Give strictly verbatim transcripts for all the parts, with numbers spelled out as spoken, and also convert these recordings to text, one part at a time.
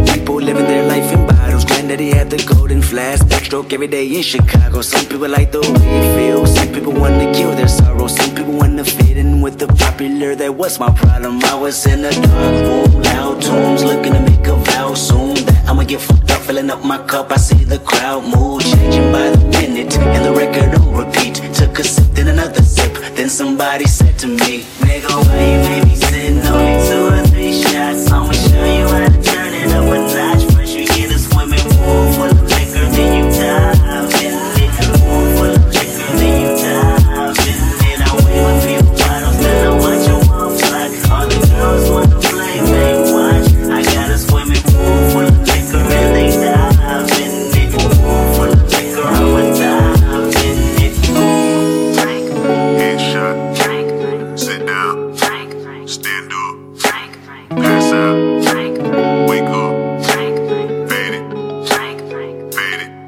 people living their life in bottles. Granddaddy had the golden flask, backstroke every day in Chicago. Some people like the way it feels. Some people want to kill their sorrow. Some people want to fit in with the popular. That was my problem. I was in a dark room, loud tunes, looking to make a vow soon that I'ma get fucked up, filling up my cup. I see the crowd mood changing by the minute, and the record on repeat. Took a sip, then another sip. Then somebody said to me, nigga, why you babysitting? Only two or three shots. I'ma show you how to turn it up a notch. First you get a swimming pool full of liquor, then you dive in it. Pool full of liquor, then you dive in it. I wave a few bottles, then I watch them all fly. All the girls wanna play, they watch. I got a swimming pool full of liquor, and they dive in it. Pool full of liquor, I'ma dive in it. Drink, headshot, drink, sit down, drink, stand up, drink, pass out, drink, wake up, drink, fade it, drink, fade it.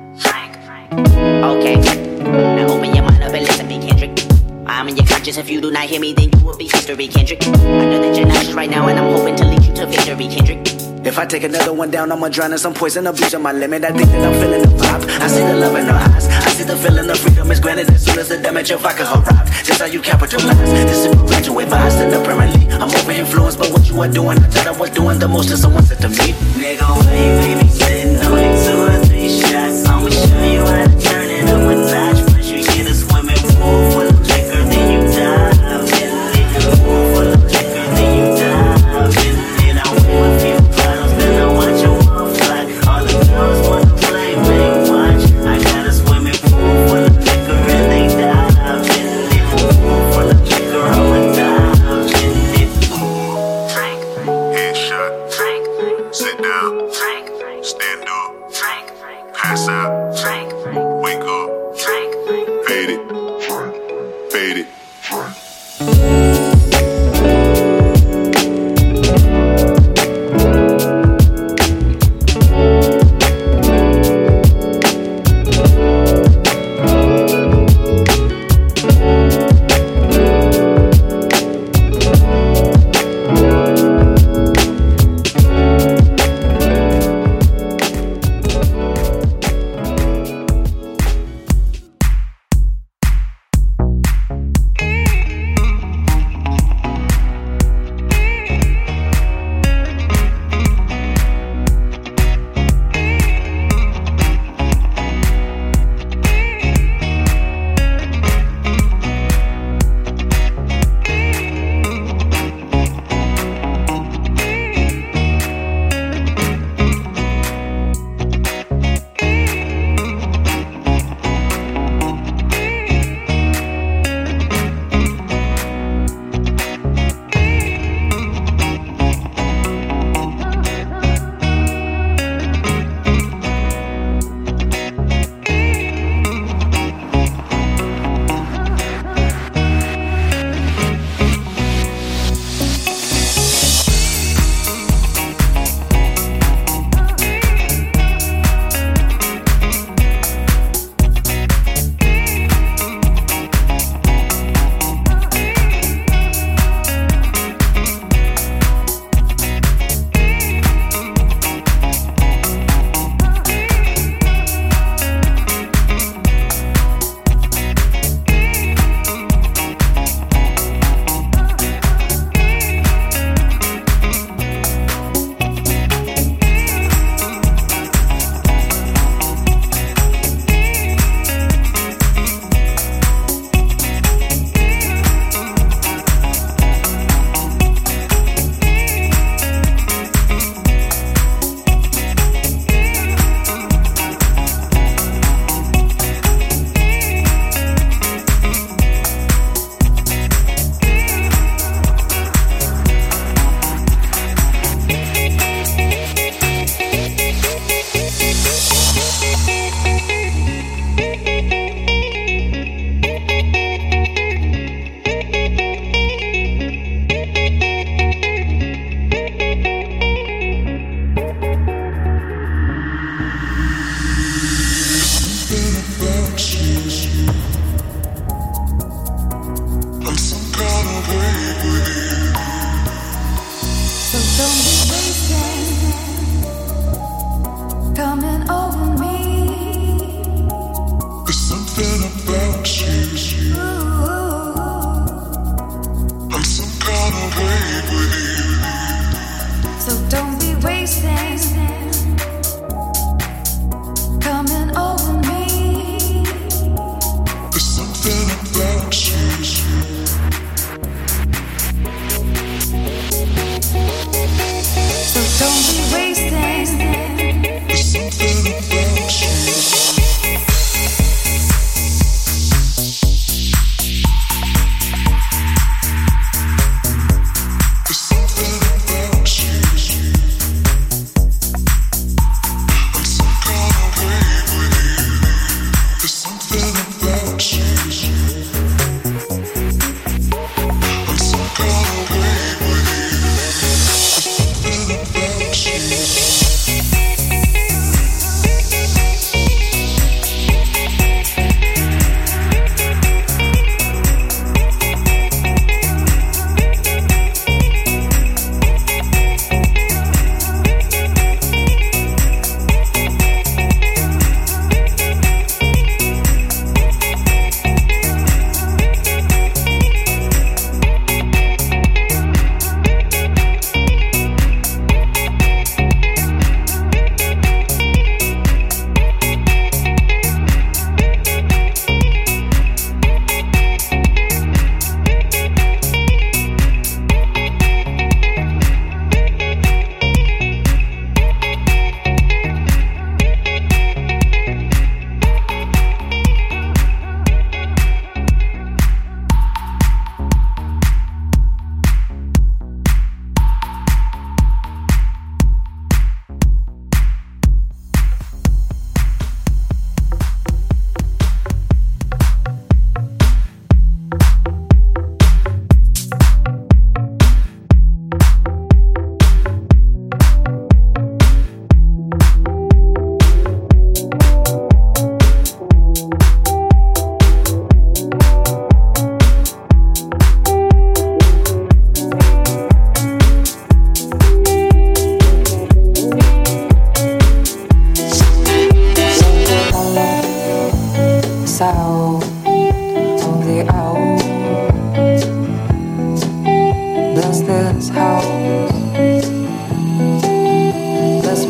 Okay, now open your mind up and listen, me, Kendrick. I'm in your conscience. If you do not hear me, then you will be history, Kendrick. I know that you're nauseous right now, and I'm hoping to lead you to victory, Kendrick. If I take another one down, I'ma drown in some poison, abuse on my limit. I think that I'm feeling the vibe. I see the love in her eyes. I see the feeling of freedom is granted as soon as the damage of vodka arrives. This how you capitalize. This is parental advice, and apparently I'm over influenced by what you are doing. I thought I was doing the most, and someone said to me, nigga, why you babysitting? Only two or three shots. I'ma show you how to turn it up a notch. First you get a swimming pool full of liquor, then you dive in it. Pool full of liquor, then you dive in it. I wave a few bottles, then I watch them all fly. All the girls wanna play, they watch. I got a swimming pool full of liquor, and they dive in it. Pool full of liquor, I'ma dive in it. Drink, Headshot, drink, sit down, drink, stand up, drink, pass out, drink, wake up, drink. fade it, fade it.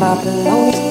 my belongings.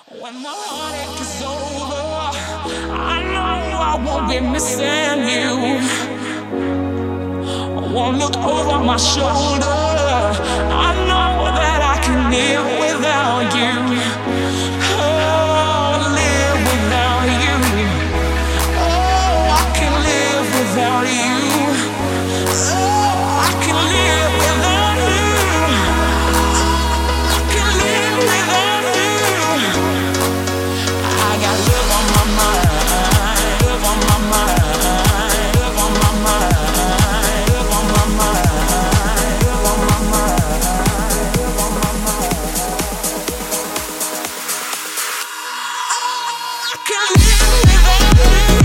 When the heartache is over, I know I won't be missing you. I won't look over my shoulder. I know that I can live without you. Oh, live without you. Oh, I can live without you. Oh, I can live without you. I can live without you. I got love on my mind, love on my mind, love on my mind, love on my mind, love on my mind, love on my mind. I can live without you.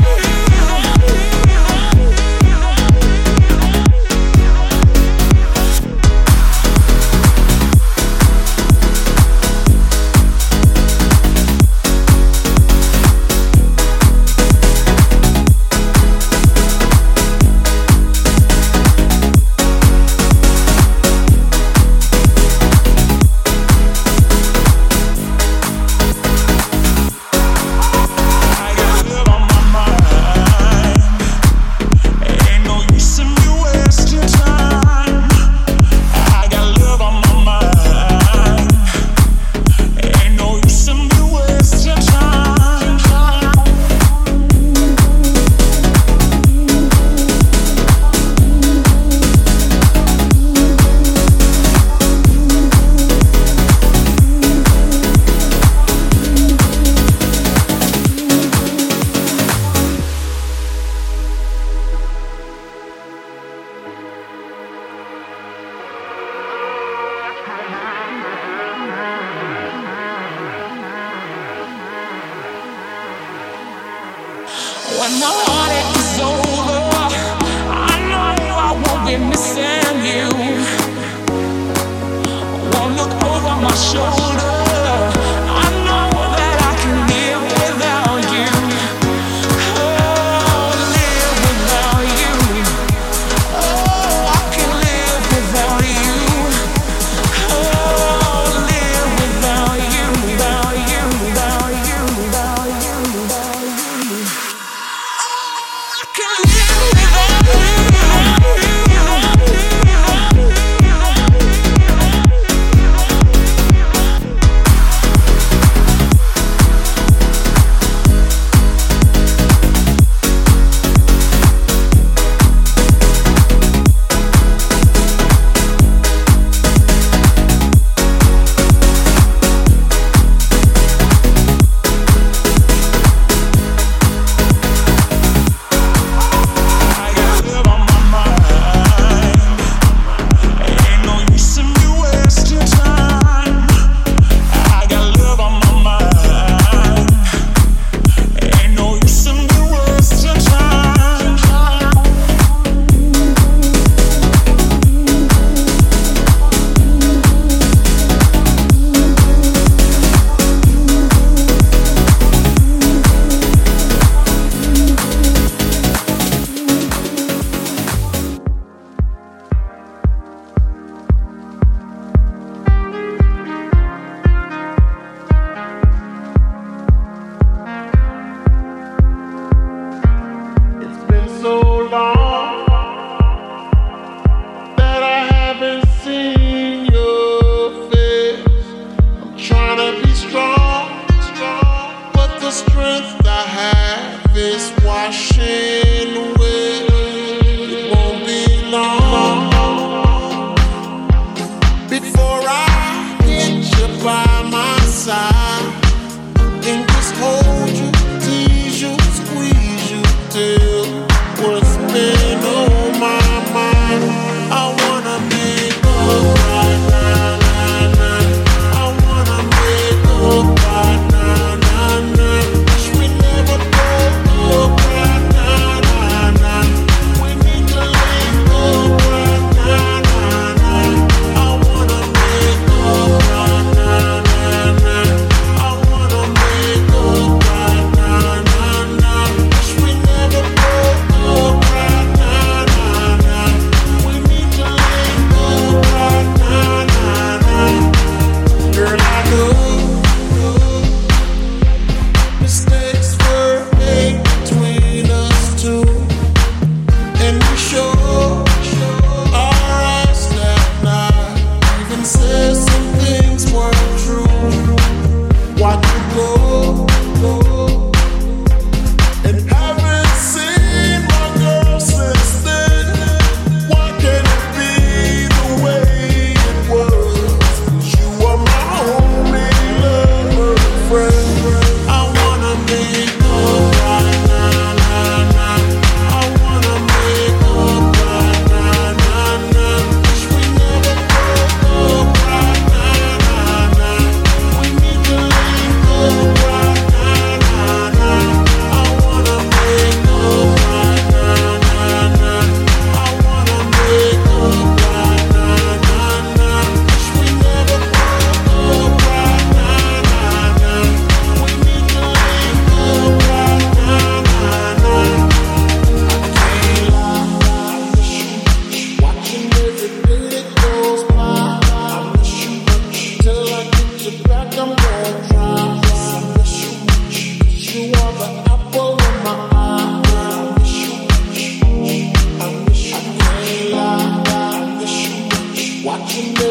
When the heartache is over, I know I won't be missing you. I won't look over my shoulder. I know that I can live without you. Oh, live without you. Oh, I can live without you. Oh, live without you, without you, without you, without you, without you. I can live without you.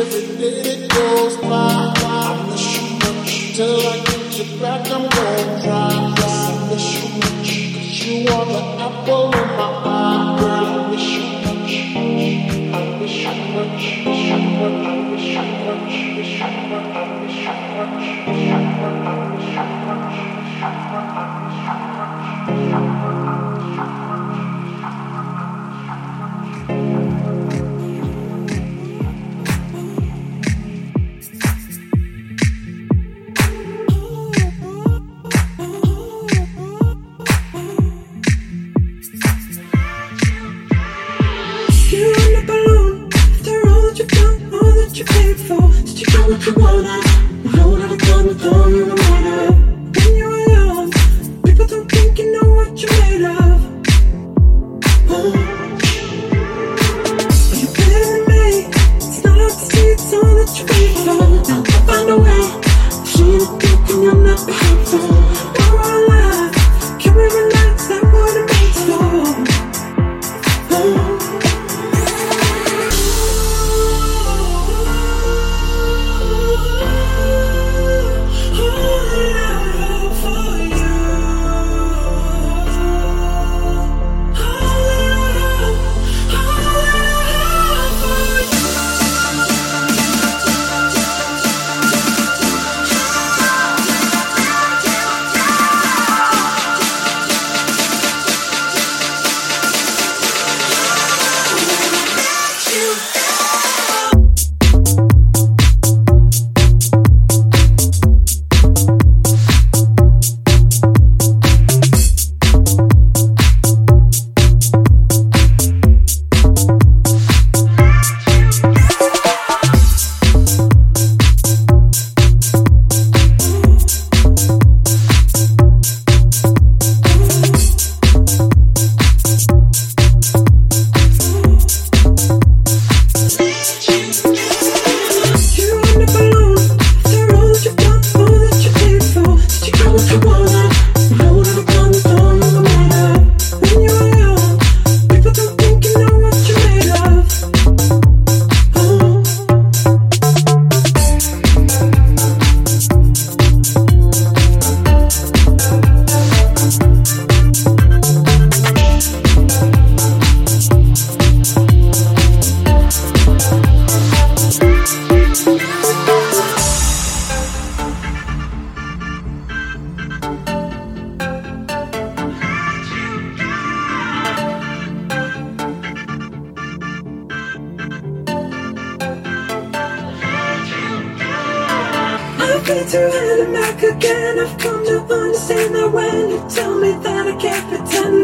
me to hell and back again. I've come to understand that when you tell me that I can't pretend,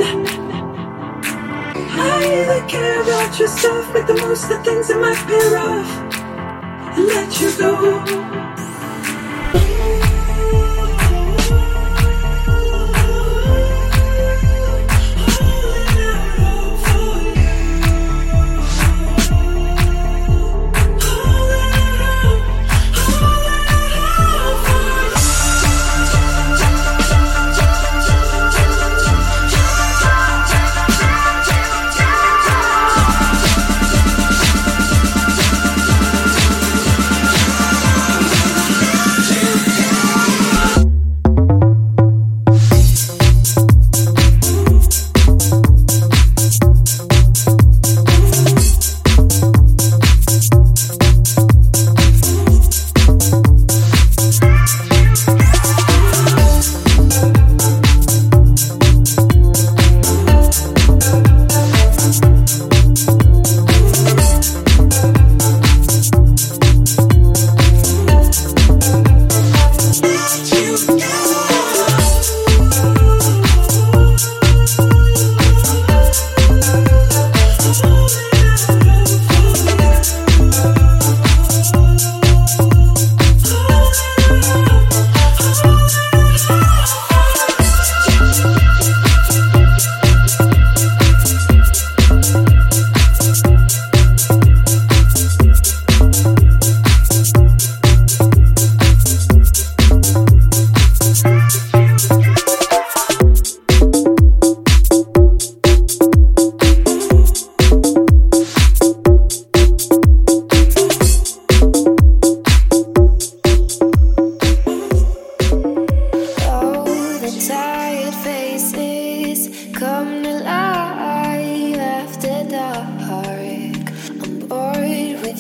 I either care about your stuff, make the most of things that might be rough, and let you go.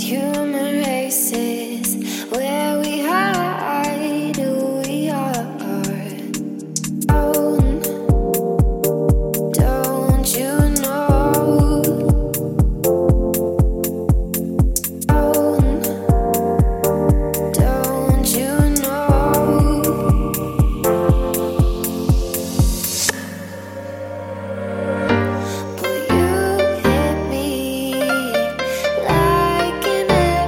human races, where we hide who we are. Don't, don't you know? Don't, don't you know? But you hit me like an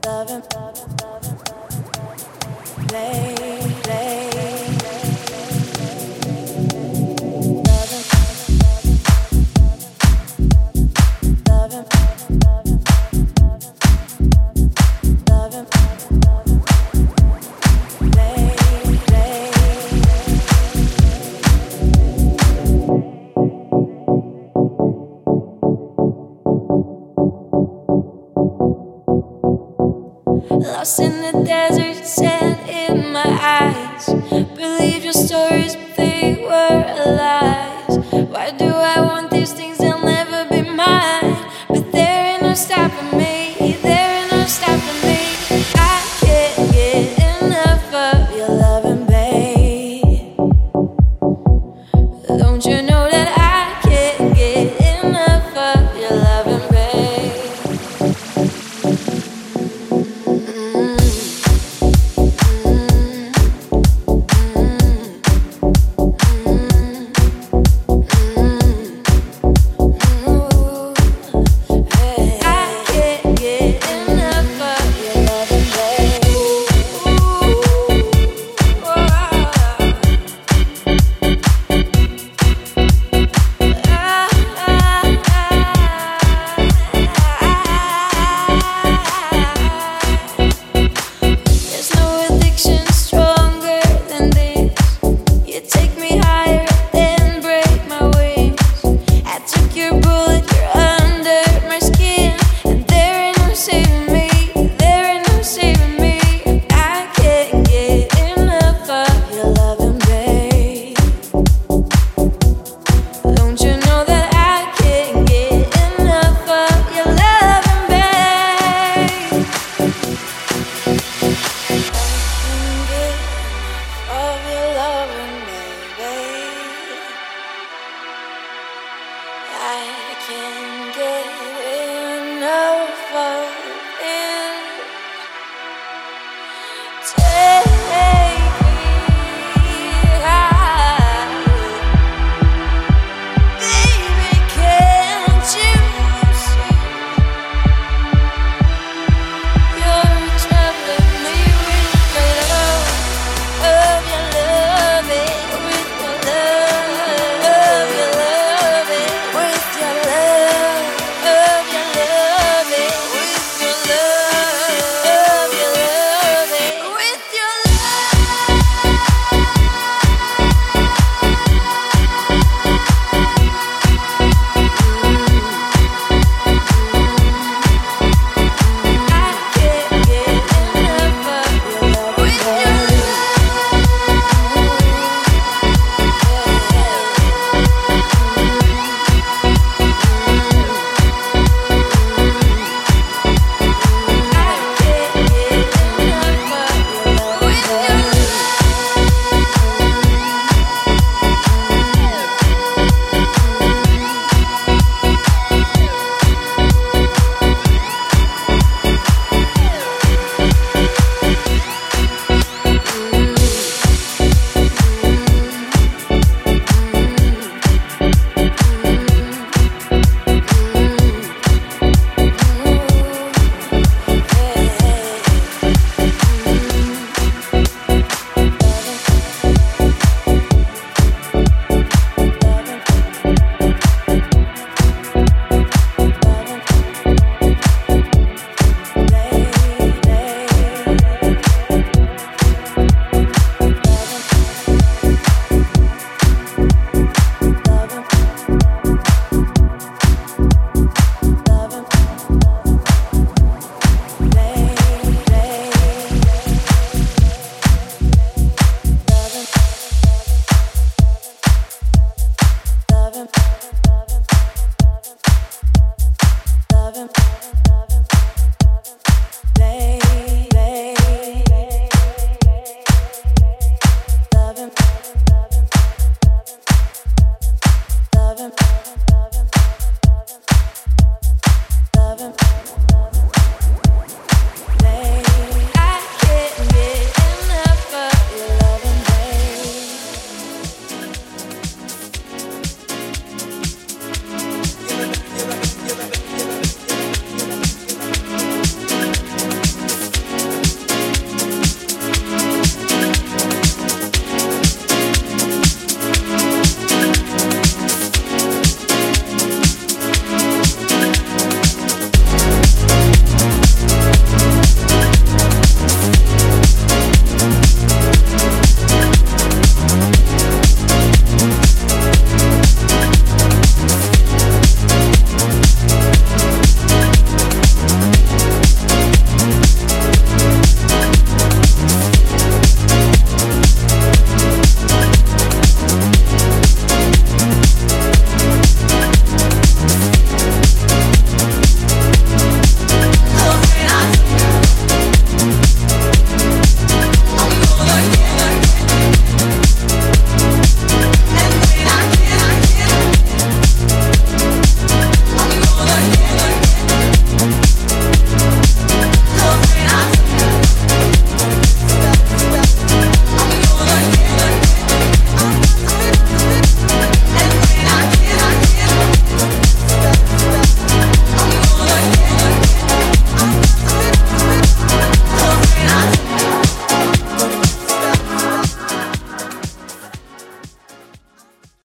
Lost in the desert, sand in my eyes. Believe your stories, but they were lies. Why do I want these things? They'll never be mine. But there ain't no stopping me.